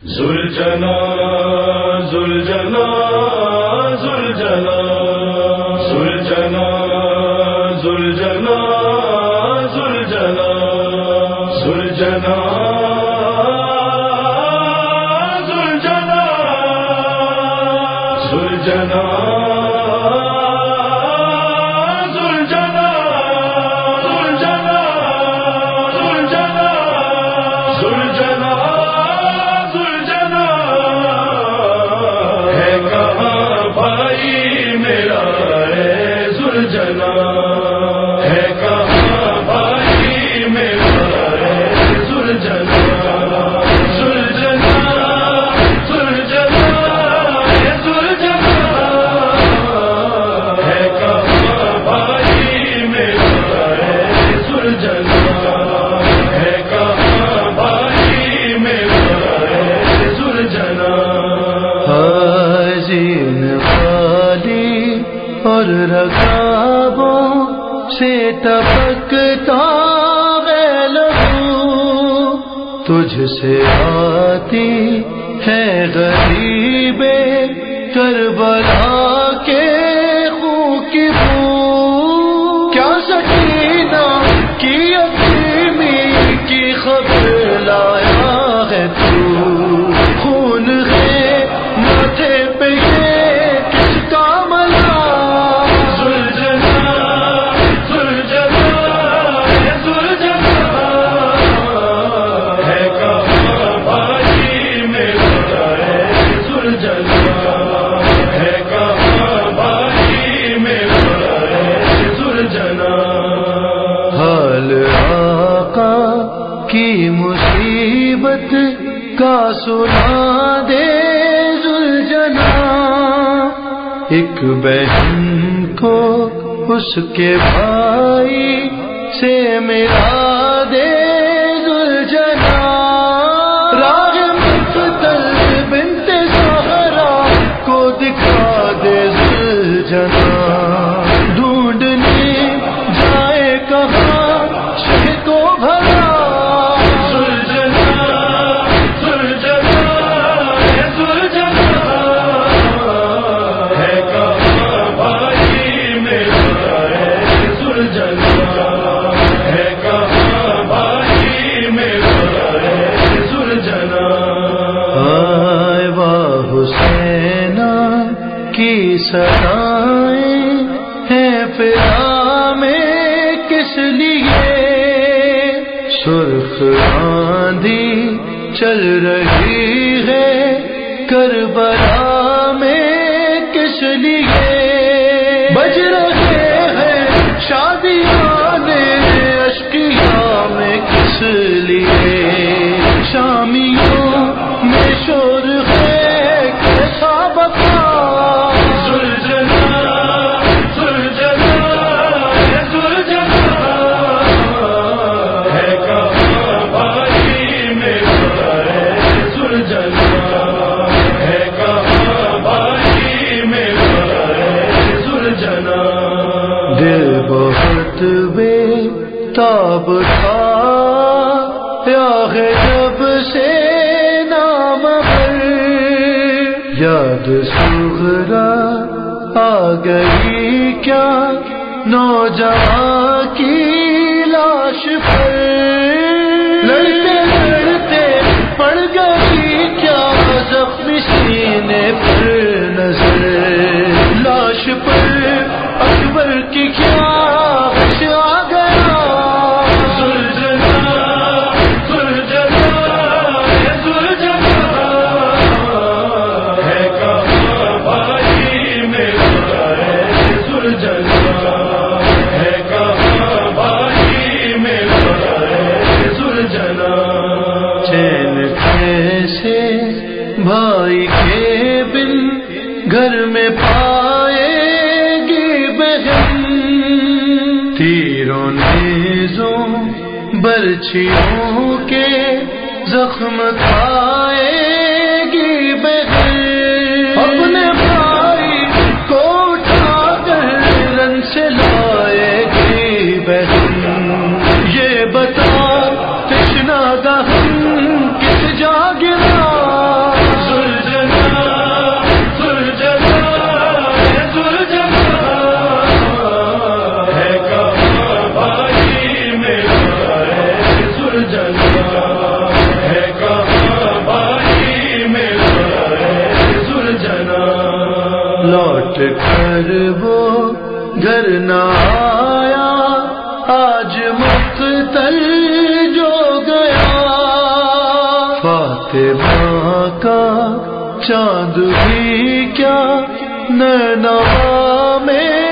زلجنا زلجنا زلجنا زلجنا زلجنا زلجنا زلجنا زلجنا زلجنا اور رکابوں سے ٹپکتا ہے لہو، تجھ سے آتی ہے غریب کربلا کے خون کی بو، کیا سکینہ کی یتیمی کی خبر لایا ہے تو، خون ہے ماتھے پہ کی مصیبت کا سنا دے زلجنا، ایک بہن کو اس کے بھائی سے ملا دے زلجنا، راہ مقتل بنت زہرا کو دکھا دے زلجنا، ڈھونڈنے جائے کہاں شہ کو بھرا، کی سدائیں ہیں فضا میں کس لیے، سرخ آندھی چل رہی ہے کربلا میں کس لیے، بج رہے ہیں شادیانے اشکیاں میں کس لیے، شامیوں میں شور ہے کیسا بقا، دل بہت بے تاب تھا یاغ جب سے نام پر، یاد صغرا آ گئی کیا نوجوان کی لاش پر، لڑتے لڑتے پڑ گئی کیا زخمی سینے پر نظر، لاش پر اکبر کی کیا حش آ گیا، زلجنا زلجنا زلجنا ہے کہاں بھائی میرا زلجنا، ہے کہاں بھائی میرا زلجنا، چین کیسے بھائی کے بن گھر میں پائے تیروں نیزوں برچھیوں کے زخم کھائے گی بہن، اپنے بھائی کو اٹھا کر رن سے لائے گی بہن، یہ بتا تشنہ دہن کس جا گرا، لوٹ کر وہ گھر نہ آیا، آج مقتل جو گیا، فاطمہ کا چاند بھی کیا نینوا میں